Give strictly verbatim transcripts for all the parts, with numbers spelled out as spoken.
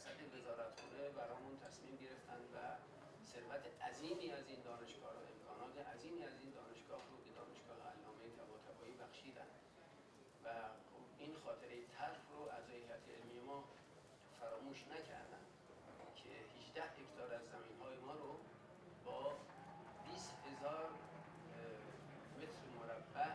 ریاست وزارتخونه برامون تصمیم گرفتن و ثروت عظیمی از این دانشگاه و امکانات عظیمی از این دانشگاه رو به دانشگاه علامه طباطبایی بخشیدن و این خاطره تلخ رو از هیئت علمی ما فراموش نکردن که هجده هکتار از زمین‌های ما رو با بیست هزار متر مربع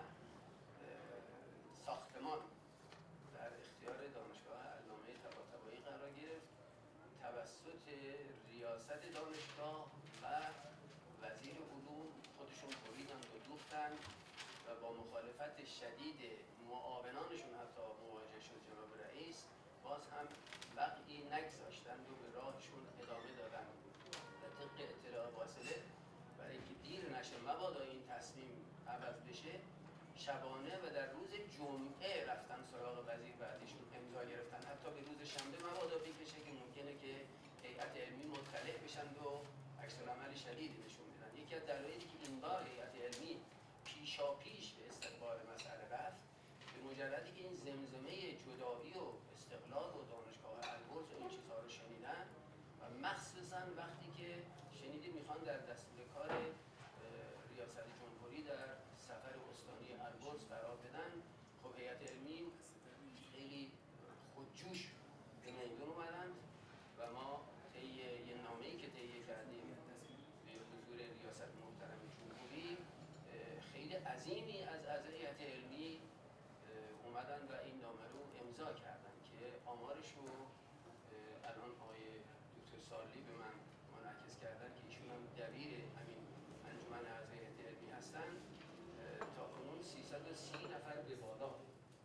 ساختمان در اختیار دانشگاه علامه طباطبایی قرار گرفت توسط ریاست دانشگاه و وزیر علوم خودشون بریدند و دوختند و با مخالفت شدید معاونانشون حتی مواجه شد جناب رئیس، باز هم وقعی نگذاشتند و به راهشون ادامه دادند و طبق اطلاع واصله برای اینکه دیر نشه مبادا این تصمیم عوض بشه، شبانه و در روز جمعه رفتن سراغ وزیر و ازشون امضا گرفتن، حتی به روز شنبه مبادا بکشه که ممکنه که هیئت علمی مطلع بشن و عکس‌العمل شدیدی نشون بدن. یکی از دلایلی که این بار هیئت علمی پیشا پیش به استقبال مسئله رفت، به مجردی که این زمزمه جدایی و استقلال و دانشگاه البرز و این چیزها رو شنیدن و مخصوصا وقتی که شنیدیم میخوان در دستور کار ریاست جمهوری در سفر استانی البرز قرار بدن، خب هیئت علمی خیلی خودجوش به میدون اومدند و ما طی یه نامه‌ای که تهیه کردیم به حضور ریاست محترم جمهوری، خیلی عظیمی از اعضای هیئت علمی اومدن و این نامه رو امضا کردن که آمارش رو الان آقای دکتر سالی به من منعکس کردن که ایشون هم دبیر همین انجمن اعضای هیئت علمی هستن. تا کنون سیصد و سی نفر به بالا،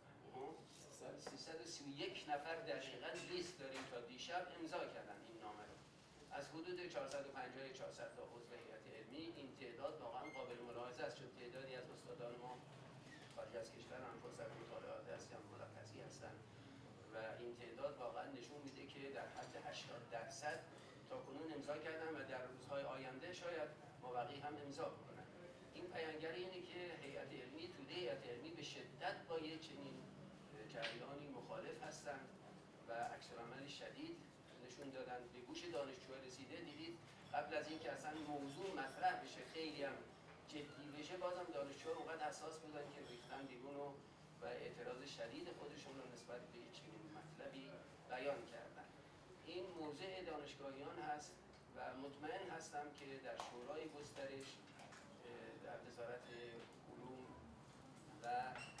سیصد و سی و یک نفر دقیقاً لیست داریم تا دیشب امضا کردن این نامه رو. از حدود چهارصد و پنجاه چهارصد تا عضو هیئت علمی این تعداد واقعا قابل ملاحظه است، چون تعدادی از استادان ما خارج از کشور هم فرصت مطالعات هست یا مرخصی هستن و این تعداد واقعا نشون میده که در حد هشتاد درصد تا کنون امضا کردن و در روزهای آینده شاید مابقی هم امضا بکنن. این بیانگر اینه که هیئت علمی، توده هیئت علمی به شدت با یه چنین جریانی مخالف هستند و عکس‌العمل شدید نشون دادن. به گوش دانشجوها رسیده. دیدید قبل از اینکه اصلا موضوع مطرح بشه خیلی هم جدی بشه، بازم دانشجوها اونقدر حساس بودن که ریختن بیرون و و اعتراض شدید خودشون رو نسبت به چنین مطلبی بیان کردن. این موضع دانشگاهیان هست و مطمئن هستم که در شورای گسترش در وزارت علوم و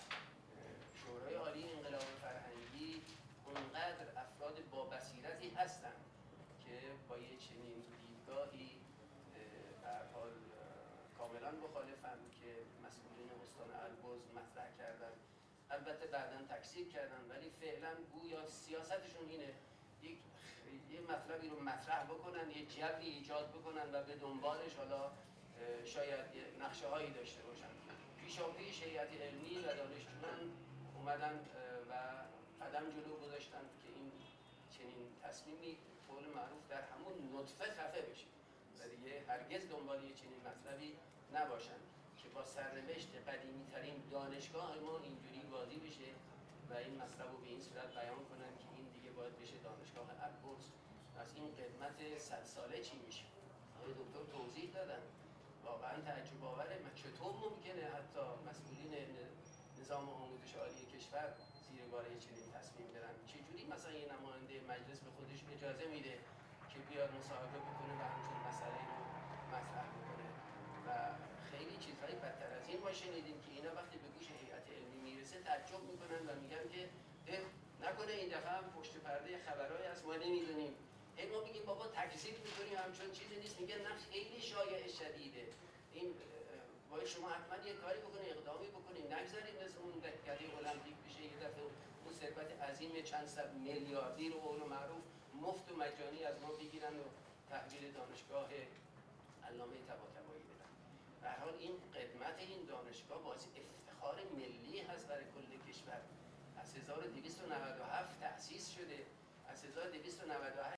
شورای عالی انقلاب فرهنگی اونقدر افراد با بصیرتی هستند که با یه چنین دیدگاهی در حال کاملا مخالفم که مسئولین استان البرز مطرح کردن. البته بعداً تکذیب کردن، ولی فعلا گویا سیاستشون اینه یک یه مطلبی رو مطرح بکنن، یه جوی ایجاد بکنن و به دنبالش حالا شاید نقشه هایی داشته باشن. پیشا پیش هیئت علمی و دانشجویان اومدن و قدم جلو گذاشتن که این چنین تصمیمی قول معروف در همون نطفه خفه بشه و دیگه هرگز دنبال یه چنین مطلبی نباشن که با سرنوشت قدیمی ترین دانشگاه ما اینجوری بازی بشه و این مطلب رو به این صورت بیان کنن که این دیگه باید بشه دانشگاه البرز. از این قدمت صد ساله چی میشه؟ آقای دکتر توضیح دادن. واقعا تعجب آوره چطور ممکنه حتی مسئولین نظام آموزش عالی کشور زیر بار چنین تصمیم برن؟ چجوری مثلا یه نماینده مجلس به خودش اجازه میده که بیاد مصاحبه بکنه و همچون مسئله رو مطرح بکنه؟ و خیلی چیزهای بدتر از این ما شنیدیم که اینا وقتی به گوش هیئت علمی میرسه تعجب میکنن و میگن که نکنه این دفعه هم پشت پرده خبرایی هست ما نمیدونیم. این ما میگیم بابا تکذیب میکنیم همچون چیزی نیست. میگن نه خیلی شایع شدیده. این باید شما حتما یه کاری بکنید، اقدامی بکنید، نگذارید مثل اون دهکده المپیک بشه یه دفعه اون ثروت عظیم چند صد میلیاردی رو قول معروف مفت و مجانی از ما بگیرن و تحویل دانشگاه علامه طباطبایی بدن. به هر حال این قدمت این دانشگاه باعث افتخار ملی هست برای کل کشور. از هزار و دویست و نود و هفت تأسیس شده، از هزار و دویست و نود و هشت